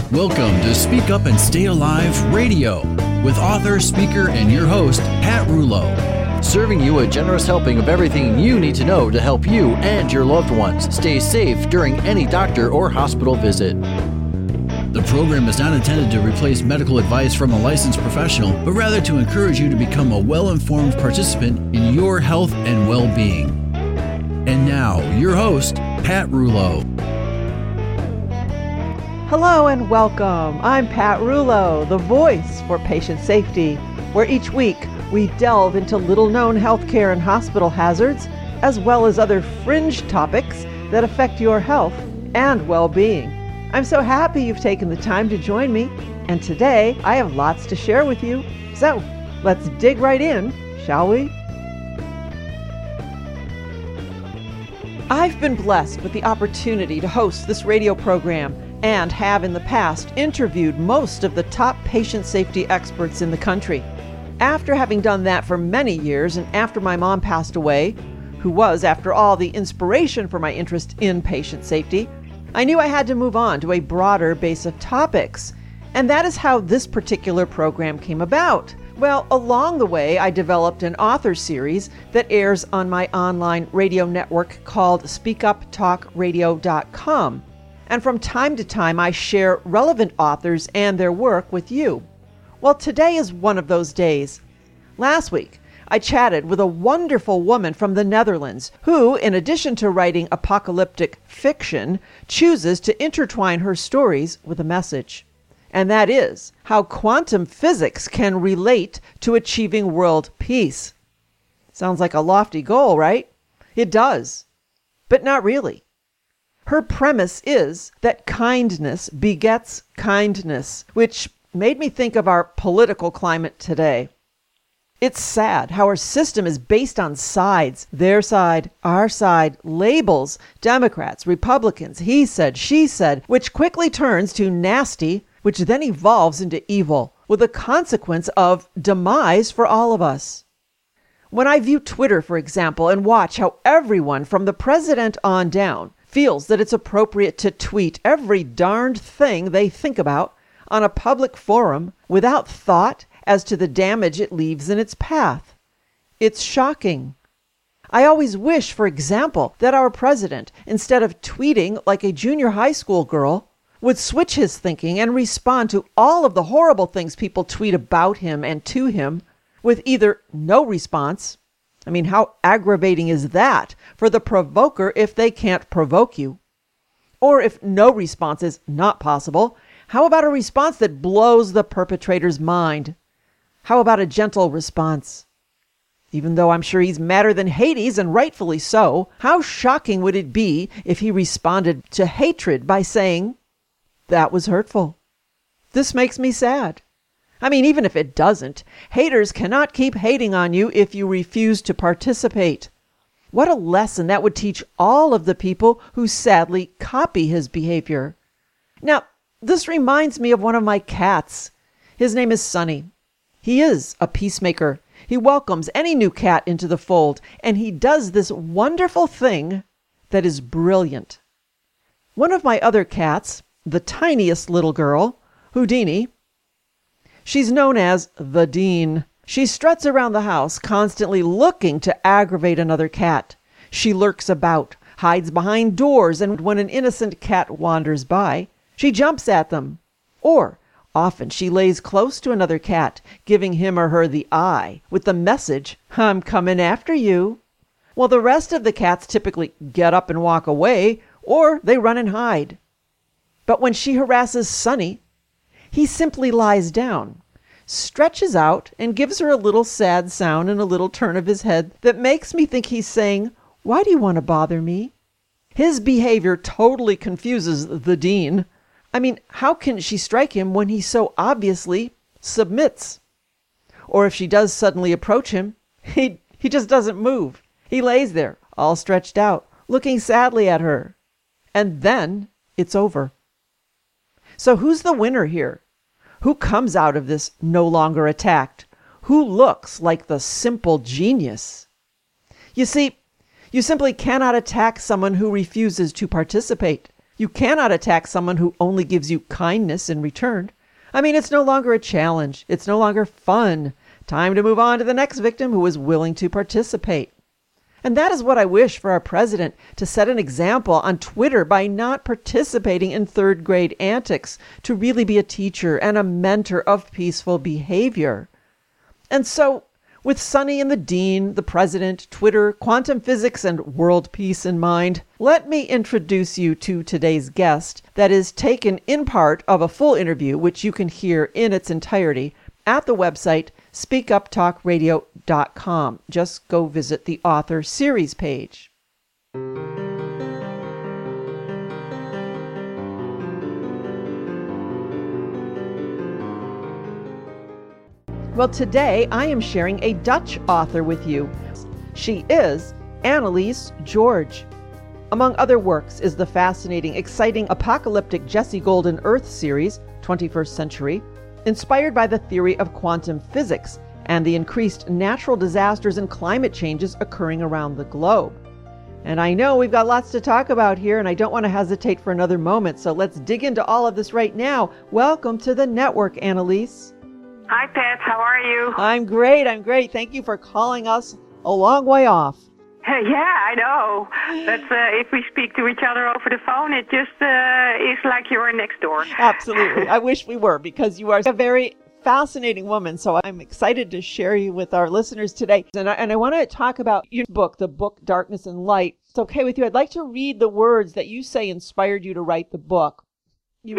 Welcome to Speak Up and Stay Alive Radio with author, speaker, and your host, Pat Rouleau. Serving you a generous helping of everything you need to know to help you and your loved ones stay safe during any doctor or hospital visit. The program is not intended to replace medical advice from a licensed professional, but rather to encourage you to become a well-informed participant in your health and well-being. And now, your host, Pat Rouleau. Hello and welcome. I'm Pat Rouleau, the voice for patient safety, where each week we delve into little-known healthcare and hospital hazards, as well as other fringe topics that affect your health and well-being. I'm so happy you've taken the time to join me, and today I have lots to share with you. So, let's dig right in, shall we? I've been blessed with the opportunity to host this radio program and have in the past interviewed most of the top patient safety experts in the country. After having done that for many years and after my mom passed away, who was, after all, the inspiration for my interest in patient safety, I knew I had to move on to a broader base of topics. And that is how this particular program came about. Well, along the way, I developed an author series that airs on my online radio network called SpeakUpTalkRadio.com. And from time to time, I share relevant authors and their work with you. Well, today is one of those days. Last week, I chatted with a wonderful woman from the Netherlands who, in addition to writing apocalyptic fiction, chooses to intertwine her stories with a message. And that is how quantum physics can relate to achieving world peace. Sounds like a lofty goal, right? It does, but not really. Her premise is that kindness begets kindness, which made me think of our political climate today. It's sad how our system is based on sides, their side, our side, labels, Democrats, Republicans, he said, she said, which quickly turns to nasty, which then evolves into evil, with a consequence of demise for all of us. When I view Twitter, for example, and watch how everyone from the president on down feels that it's appropriate to tweet every darned thing they think about on a public forum without thought as to the damage it leaves in its path. It's shocking. I always wish, for example, that our president, instead of tweeting like a junior high school girl, would switch his thinking and respond to all of the horrible things people tweet about him and to him with either no response. I mean, how aggravating is that for the provoker if they can't provoke you? Or if no response is not possible, how about a response that blows the perpetrator's mind? How about a gentle response? Even though I'm sure he's madder than Hades, and rightfully so, how shocking would it be if he responded to hatred by saying, "That was hurtful. This makes me sad." I mean, even if it doesn't, haters cannot keep hating on you if you refuse to participate. What a lesson that would teach all of the people who sadly copy his behavior. Now, this reminds me of one of my cats. His name is Sunny. He is a peacemaker. He welcomes any new cat into the fold, and he does this wonderful thing that is brilliant. One of my other cats, the tiniest little girl, Houdini, she's known as the Dean. She struts around the house, constantly looking to aggravate another cat. She lurks about, hides behind doors, and when an innocent cat wanders by, she jumps at them. Or often she lays close to another cat, giving him or her the eye, with the message, "I'm coming after you." Well, the rest of the cats typically get up and walk away, or they run and hide. But when she harasses Sunny, he simply lies down, stretches out, and gives her a little sad sound and a little turn of his head that makes me think he's saying, "Why do you want to bother me?" His behavior totally confuses the Dean. I mean, how can she strike him when he so obviously submits? Or if she does suddenly approach him, he just doesn't move. He lays there, all stretched out, looking sadly at her. And then it's over. So who's the winner here? Who comes out of this no longer attacked? Who looks like the simple genius? You see, you simply cannot attack someone who refuses to participate. You cannot attack someone who only gives you kindness in return. I mean, it's no longer a challenge. It's no longer fun. Time to move on to the next victim who is willing to participate. And that is what I wish for our president, to set an example on Twitter by not participating in third grade antics, to really be a teacher and a mentor of peaceful behavior. And so, with Sonny and the Dean, the president, Twitter, quantum physics, and world peace in mind, let me introduce you to today's guest that is taken in part of a full interview, which you can hear in its entirety at the website speakuptalkradio.com. Just go visit the author series page. Well, today I am sharing a Dutch author with you. She is Annelies George. Among other works is the fascinating, exciting, apocalyptic Jessie Golden Earth series, 21st Century, inspired by the theory of quantum physics and the increased natural disasters and climate changes occurring around the globe. And I know we've got lots to talk about here, and I don't want to hesitate for another moment, so let's dig into all of this right now. Welcome to the network, Annelies. Hi, Pat. How are you? I'm great. Thank you for calling us a long way off. Yeah, I know. But if we speak to each other over the phone, it just is like you're next door. Absolutely. I wish we were, because you are a very fascinating woman. So I'm excited to share you with our listeners today. And I want to talk about your book, the book Darkness and Light. It's okay with you. I'd like to read the words that you say inspired you to write the book. You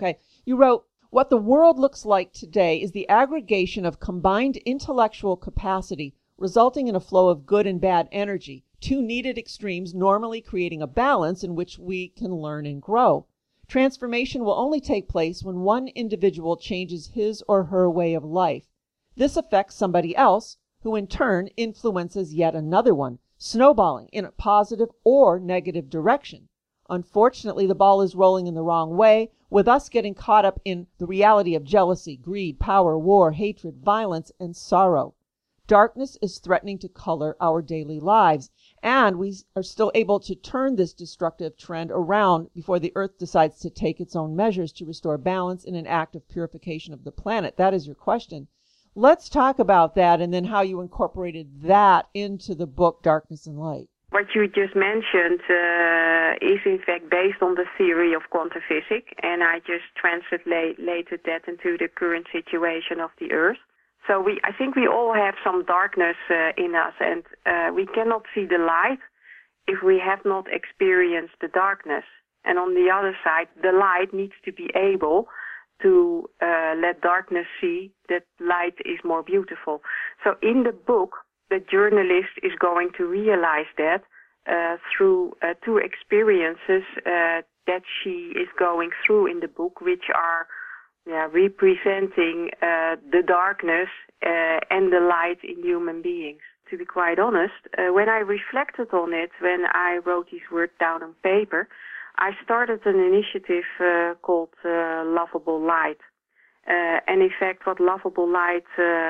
wrote, "What the world looks like today is the aggregation of combined intellectual capacity, resulting in a flow of good and bad energy, two needed extremes normally creating a balance in which we can learn and grow. Transformation will only take place when one individual changes his or her way of life. This affects somebody else, who in turn influences yet another one, snowballing in a positive or negative direction. Unfortunately, the ball is rolling in the wrong way, with us getting caught up in the reality of jealousy, greed, power, war, hatred, violence, and sorrow. Darkness is threatening to color our daily lives, and we are still able to turn this destructive trend around before the earth decides to take its own measures to restore balance in an act of purification of the planet." That is your question. Let's talk about that, and then how you incorporated that into the book Darkness and Light. What you just mentioned is in fact based on the theory of quantum physics, and I just translated that into the current situation of the Earth. So I think we all have some darkness in us, and we cannot see the light if we have not experienced the darkness. And on the other side, the light needs to be able to let darkness see that light is more beautiful. So in the book, the journalist is going to realize that through two experiences that she is going through in the book, which are representing the darkness and the light in human beings. To be quite honest, when I reflected on it, when I wrote these words down on paper, I started an initiative called Lovable Light. And in fact, what Lovable Light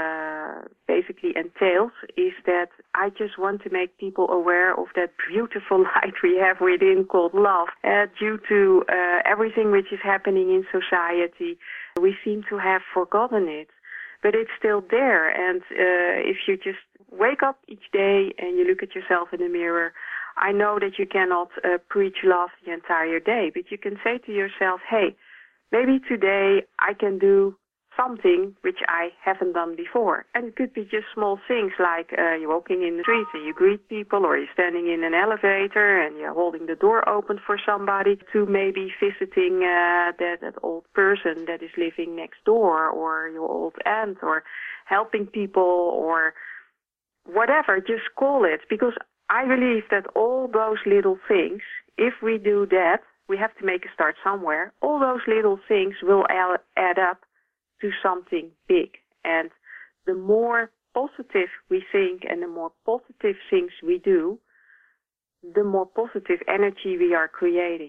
basically entails is that I just want to make people aware of that beautiful light we have within called love. Due to everything which is happening in society, we seem to have forgotten it. But it's still there, and if you just wake up each day and you look at yourself in the mirror, I know that you cannot preach love the entire day, but you can say to yourself, hey, maybe today I can do something which I haven't done before. And it could be just small things like you're walking in the street and you greet people, or you're standing in an elevator and you're holding the door open for somebody, to maybe visiting that old person that is living next door, or your old aunt, or helping people, or whatever, just call it. Because I believe that all those little things, if we do that, we have to make a start somewhere. All those little things will add up to something big. And the more positive we think and the more positive things we do, the more positive energy we are creating.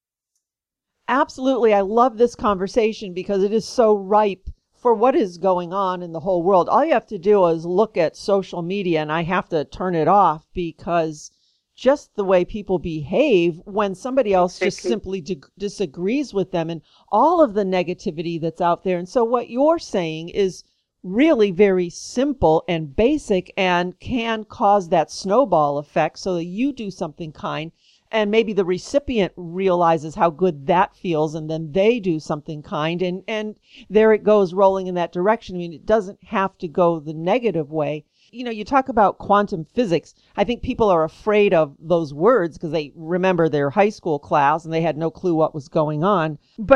Absolutely. I love this conversation because it is so ripe for what is going on in the whole world. All you have to do is look at social media, and I have to turn it off because just the way people behave when somebody else just Exactly. simply disagrees with them, and all of the negativity that's out there. And so what you're saying is really very simple and basic and can cause that snowball effect so that you do something kind and maybe the recipient realizes how good that feels and then they do something kind, and there it goes rolling in that direction. I mean, it doesn't have to go the negative way. You know, you talk about quantum physics. I think people are afraid of those words because they remember their high school class and they had no clue what was going on.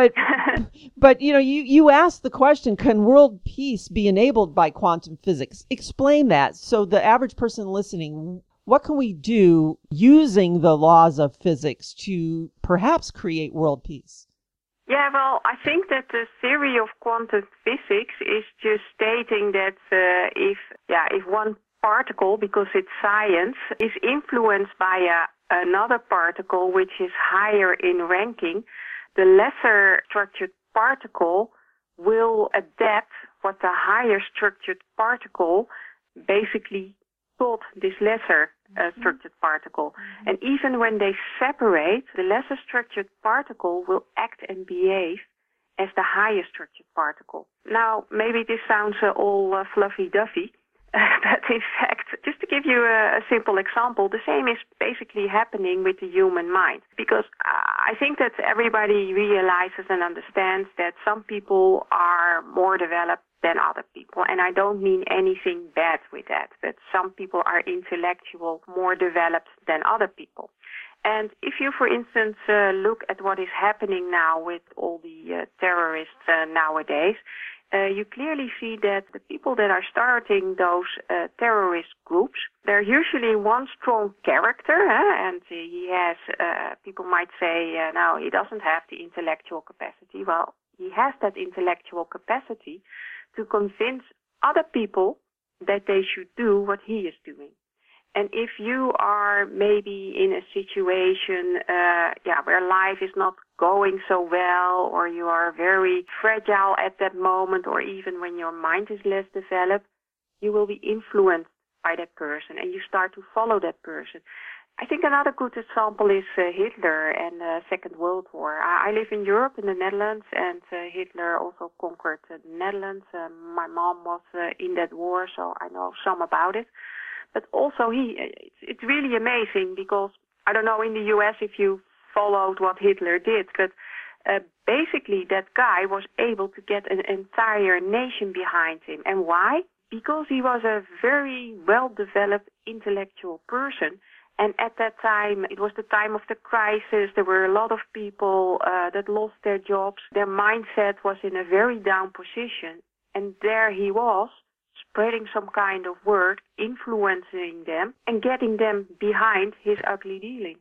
But you know, you asked the question, can world peace be enabled by quantum physics? Explain that. So the average person listening, what can we do using the laws of physics to perhaps create world peace? Yeah, well, I think that the theory of quantum physics is just stating that if one particle, because it's science, is influenced by another particle which is higher in ranking, the lesser structured particle will adapt what the higher structured particle basically taught this lesser structured particle. And even when they separate, the lesser structured particle will act and behave as the higher structured particle. Now, maybe this sounds all fluffy-duffy, but in fact, just to give you a simple example, the same is basically happening with the human mind. Because I think that everybody realizes and understands that some people are more developed than other people. And I don't mean anything bad with that, but some people are intellectual, more developed than other people. And if you, for instance, look at what is happening now with all the terrorists nowadays, you clearly see that the people that are starting those terrorist groups, they're usually one strong character, and he has, people might say, no, he doesn't have the intellectual capacity. Well, he has that intellectual capacity to convince other people that they should do what he is doing. And if you are maybe in a situation where life is not going so well, or you are very fragile at that moment, or even when your mind is less developed, you will be influenced by that person and you start to follow that person. I think another good example is Hitler and the Second World War. I live in Europe, in the Netherlands, and Hitler also conquered the Netherlands. My mom was in that war, so I know some about it. But also it's really amazing because, I don't know in the US if you followed what Hitler did, but basically that guy was able to get an entire nation behind him. And why? Because he was a very well-developed intellectual person. And at that time, it was the time of the crisis. There were a lot of people that lost their jobs. Their mindset was in a very down position. And there he was, spreading some kind of word, influencing them, and getting them behind his ugly dealing.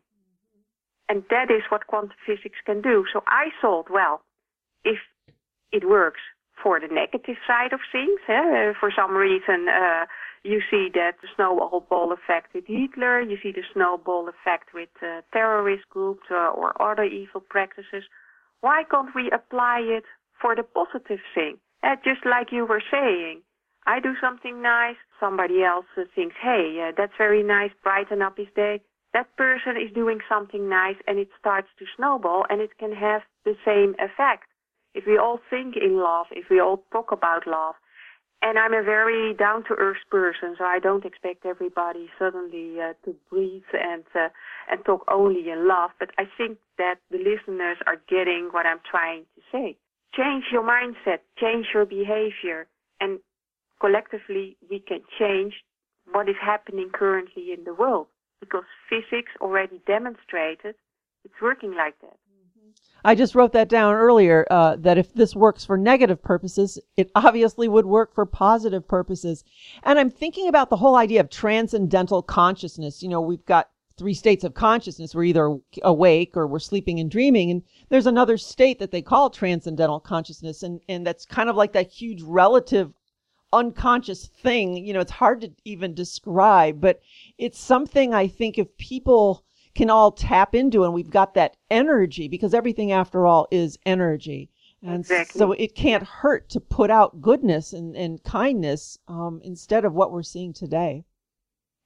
And that is what quantum physics can do. So I thought, well, if it works for the negative side of things, for some reason you see that the snowball effect with Hitler, you see the snowball effect with terrorist groups or other evil practices. Why can't we apply it for the positive thing? Just like you were saying, I do something nice, somebody else thinks, hey, that's very nice, brighten up his day. That person is doing something nice and it starts to snowball, and it can have the same effect. If we all think in love, if we all talk about love. And I'm a very down-to-earth person, so I don't expect everybody suddenly to breathe and talk only in love. But I think that the listeners are getting what I'm trying to say. Change your mindset, change your behavior, and collectively we can change what is happening currently in the world, because physics already demonstrated it's working like that. I just wrote that down earlier, that if this works for negative purposes, it obviously would work for positive purposes. And I'm thinking about the whole idea of transcendental consciousness. You know, we've got 3 states of consciousness. We're either awake or we're sleeping and dreaming. And there's another state that they call transcendental consciousness. And that's kind of like that huge relative unconscious thing. You know, it's hard to even describe, but it's something I think if people can all tap into, and we've got that energy, because everything after all is energy. And exactly. So it can't hurt to put out goodness and kindness instead of what we're seeing today.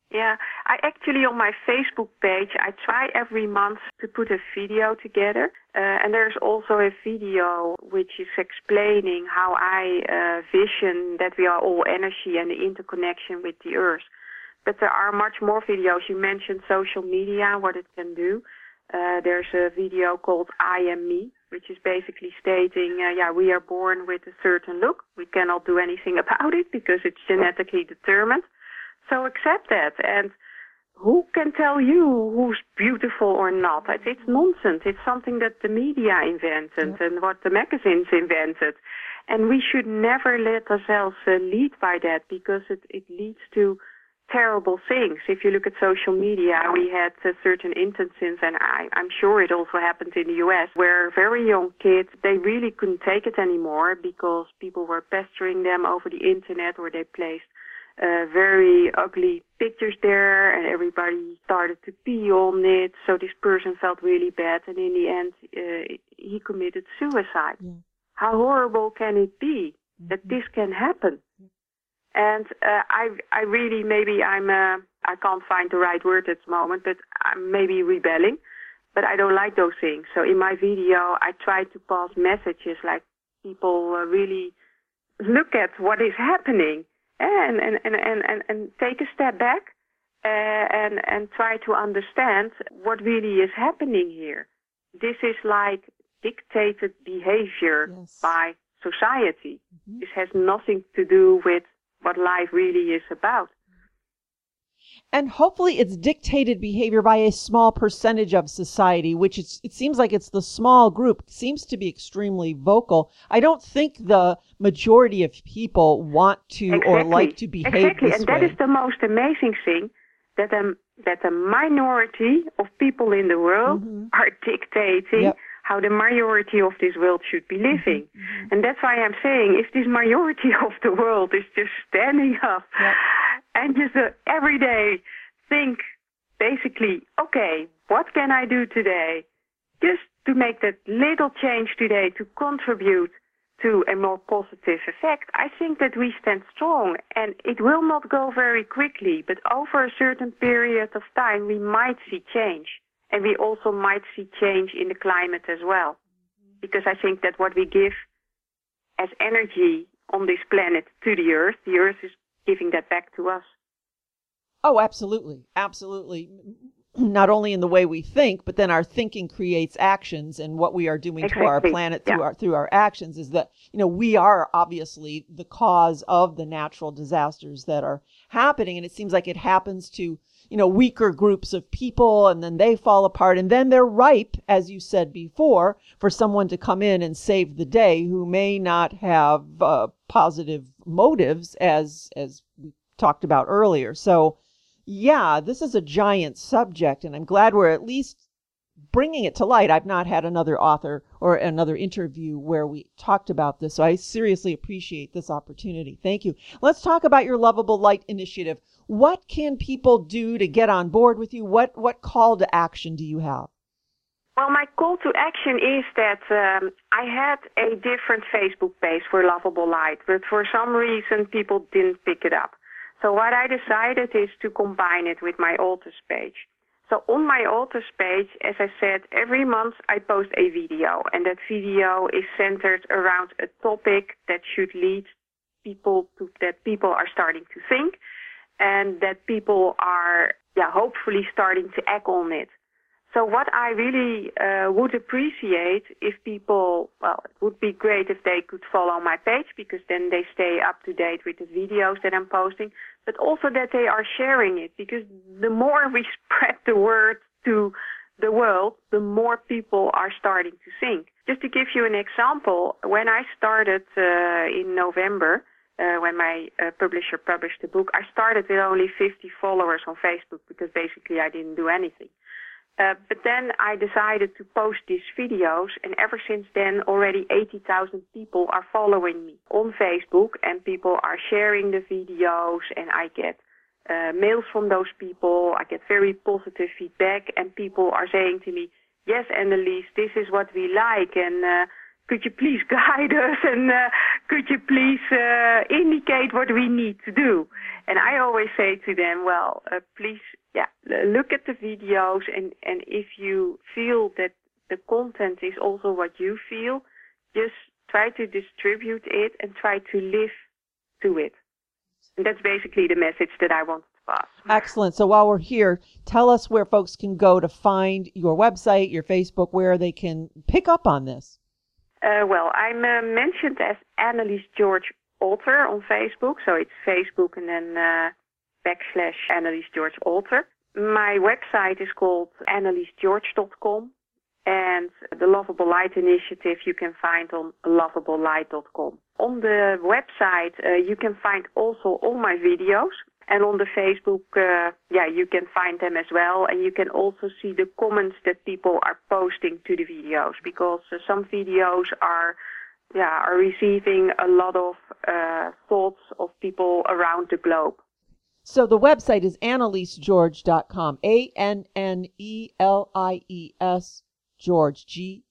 Yeah, I actually on my Facebook page, I try every month to put a video together. And there's also a video which is explaining how I vision that we are all energy and the interconnection with the earth. But there are much more videos. You mentioned social media, what it can do. There's a video called I Am Me, which is basically stating, we are born with a certain look. We cannot do anything about it because it's genetically determined. So accept that. And who can tell you who's beautiful or not? It's nonsense. It's something that the media invented and what the magazines invented. And we should never let ourselves lead by that because it leads to terrible things. If you look at social media, we had certain instances, and I'm sure it also happened in the U.S., where very young kids, they really couldn't take it anymore because people were pestering them over the internet, or they placed very ugly pictures there, and everybody started to pee on it. So this person felt really bad, and in the end, he committed suicide. Yeah. How horrible can it be that this can happen? And I really, maybe I can't find the right word at the moment, but I'm maybe rebelling. But I don't like those things. So in my video, I try to pass messages like people really look at what is happening. And take a step back and try to understand what really is happening here. This is like dictated behavior by society. Mm-hmm. This has nothing to do with what life really is about. And hopefully it's dictated behavior by a small percentage of society, which it seems like it's the small group, seems to be extremely vocal. I don't think the majority of people want to or like to behave this way. Exactly, and that is the most amazing thing, that a minority of people in the world are dictating how the majority of this world should be living. Mm-hmm. And that's why I'm saying, if this majority of the world is just standing up and just every day think, basically, okay, what can I do today just to make that little change today to contribute to a more positive effect, I think that we stand strong. And it will not go very quickly, but over a certain period of time, we might see change. And we also might see change in the climate as well. Because I think that what we give as energy on this planet to the earth is giving that back to us. Oh, absolutely. Absolutely. Not only in the way we think, but then our thinking creates actions, and what we are doing to our planet through our actions is that, we are obviously the cause of the natural disasters that are happening. And it seems like it happens to, weaker groups of people, and then they fall apart, and then they're ripe, as you said before, for someone to come in and save the day who may not have positive motives, as we talked about earlier. So, yeah, this is a giant subject, and I'm glad we're at least bringing it to light. I've not had another author or another interview where we talked about this, so I seriously appreciate this opportunity. Thank you. Let's talk about your Lovable Light initiative. What can people do to get on board with you? What call to action do you have? Well, my call to action is that I had a different Facebook page for Lovable Light, but for some reason people didn't pick it up. So what I decided is to combine it with my Altars page. So on my Altars page, as I said, every month I post a video, and that video is centered around a topic that should lead people to that people are starting to think, and that people are hopefully starting to act on it. So what I really would appreciate if people, it would be great if they could follow my page, because then they stay up to date with the videos that I'm posting, but also that they are sharing it, because the more we spread the word to the world, the more people are starting to think. Just to give you an example, when I started in November, when my publisher published the book, I started with only 50 followers on Facebook, because basically I didn't do anything. But then I decided to post these videos, and ever since then already 80,000 people are following me on Facebook, and people are sharing the videos, and I get mails from those people. I get very positive feedback, and people are saying to me, yes, Annelies, this is what we like, and could you please guide us and could you please indicate what we need to do? And I always say to them, well, please, look at the videos, and if you feel that the content is also what you feel, just try to distribute it and try to live to it. And that's basically the message that I wanted to pass. Excellent. So while we're here, tell us where folks can go to find your website, your Facebook, where they can pick up on this. Well, I'm mentioned as Annelies George Alter on Facebook. So it's Facebook and then / Annelies George Alter. My website is called anneliesgeorge.com. And the Lovable Light Initiative you can find on lovablelight.com. On the website, you can find also all my videos. And on the Facebook, you can find them as well. And you can also see the comments that people are posting to the videos. Because some videos are receiving a lot of thoughts of people around the globe. So the website is anneliesgeorge.com. ANNELIES George,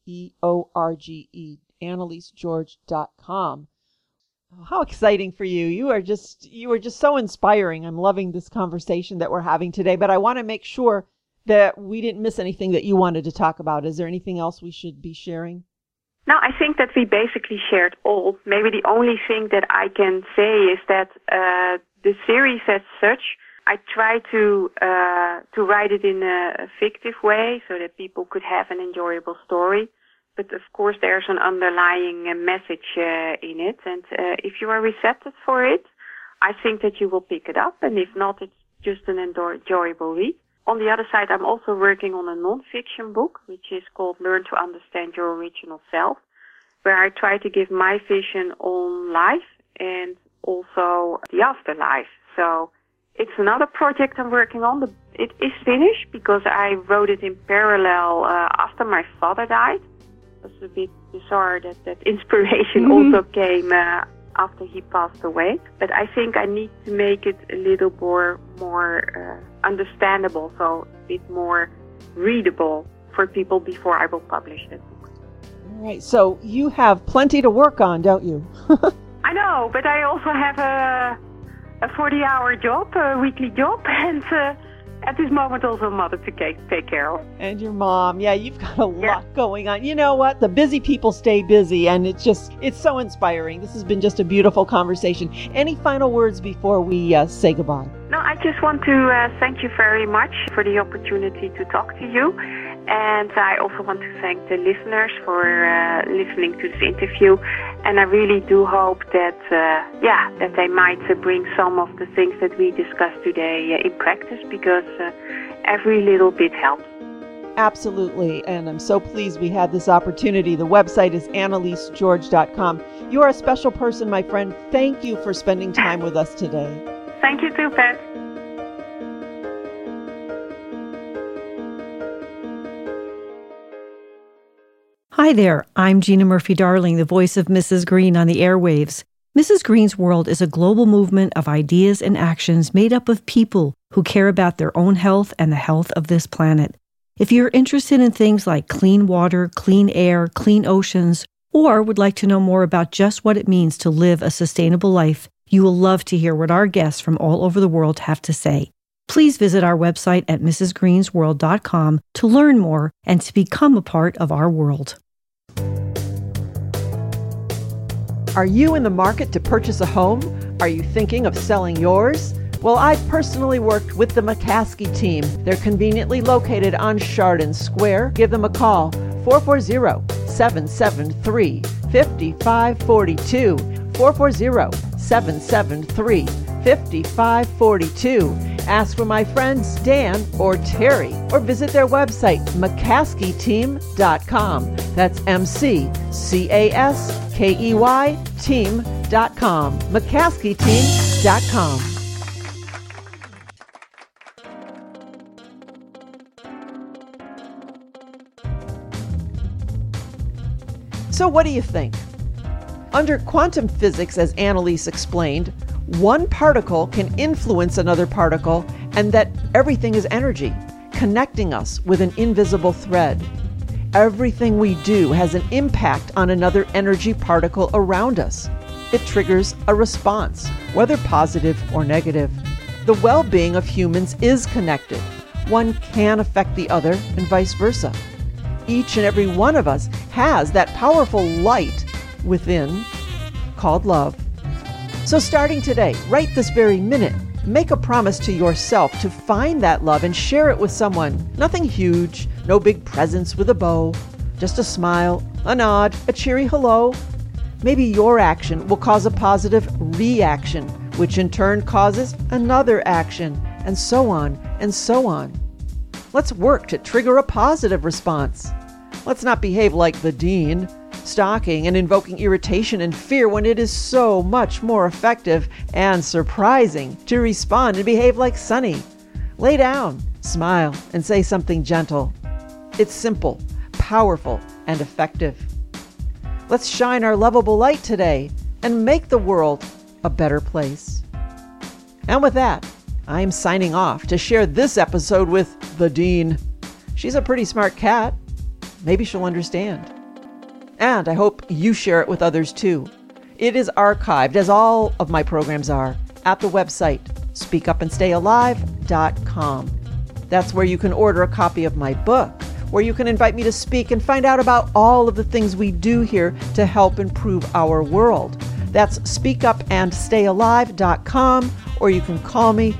GEORGE, AnneliesGeorge.com. Oh, how exciting for you. You are just so inspiring. I'm loving this conversation that we're having today, but I want to make sure that we didn't miss anything that you wanted to talk about. Is there anything else we should be sharing? No, I think that we basically shared all. Maybe the only thing that I can say is that the series as such, I try to write it in a fictive way so that people could have an enjoyable story. But of course, there's an underlying message in it. And if you are receptive for it, I think that you will pick it up. And if not, it's just an enjoyable read. On the other side, I'm also working on a non-fiction book, which is called Learn to Understand Your Original Self, where I try to give my vision on life and also the afterlife. So it's another project I'm working on. It is finished because I wrote it in parallel after my father died. It was a bit bizarre that inspiration also came after he passed away. But I think I need to make it a little more understandable, so a bit more readable for people before I will publish it. All right. So you have plenty to work on, don't you? I know, but I also have a 40-hour job, a weekly job, and at this moment also a mother to take care of. And your mom. Yeah, you've got a lot going on. You know what? The busy people stay busy, and it's so inspiring. This has been just a beautiful conversation. Any final words before we say goodbye? No, I just want to thank you very much for the opportunity to talk to you. And I also want to thank the listeners for listening to this interview. And I really do hope that they might bring some of the things that we discussed today in practice, because every little bit helps. Absolutely. And I'm so pleased we had this opportunity. The website is anneliesgeorge.com. You are a special person, my friend. Thank you for spending time with us today. Thank you too, Pat. Hi there, I'm Gina Murphy-Darling, the voice of Mrs. Green on the airwaves. Mrs. Green's World is a global movement of ideas and actions made up of people who care about their own health and the health of this planet. If you're interested in things like clean water, clean air, clean oceans, or would like to know more about just what it means to live a sustainable life, you will love to hear what our guests from all over the world have to say. Please visit our website at mrsgreensworld.com to learn more and to become a part of our world. Are you in the market to purchase a home? Are you thinking of selling yours? Well, I've personally worked with the McCaskey team. They're conveniently located on Chardon Square. Give them a call, 440-773-5542, 440-773-5542. Ask for my friends Dan or Terry, or visit their website, McCaskeyteam.com. That's McCaskey team.com. McCaskeyteam.com. So what do you think? Under quantum physics, as Annelies explained, one particle can influence another particle, and that everything is energy, connecting us with an invisible thread. everything we do has an impact on another energy particle around us. It triggers a response, whether positive or negative. The well-being of humans is connected. One can affect the other and vice versa. Each and every one of us has that powerful light within called love. So starting today, right this very minute, make a promise to yourself to find that love and share it with someone. Nothing huge, no big presents with a bow, just a smile, a nod, a cheery hello. Maybe your action will cause a positive reaction, which in turn causes another action, and so on and so on. Let's work to trigger a positive response. Let's not behave like the dean, stalking and invoking irritation and fear when it is so much more effective and surprising to respond and behave like Sunny. Lay down, smile, and say something gentle. It's simple, powerful, and effective. Let's shine our lovable light today and make the world a better place. And with that, I am signing off to share this episode with the Dean. She's a pretty smart cat. Maybe she'll understand. And I hope you share it with others too. It is archived, as all of my programs are, at the website speakupandstayalive.com. That's where you can order a copy of my book, where you can invite me to speak and find out about all of the things we do here to help improve our world. That's speakupandstayalive.com, or you can call me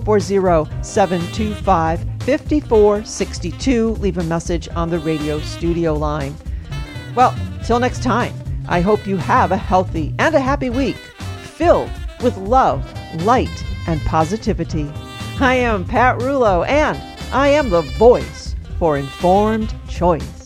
440-725-5462. Leave a message on the radio studio line. Well, till next time, I hope you have a healthy and a happy week, filled with love, light, and positivity. I am Pat Rulo, and I am the voice for informed choice.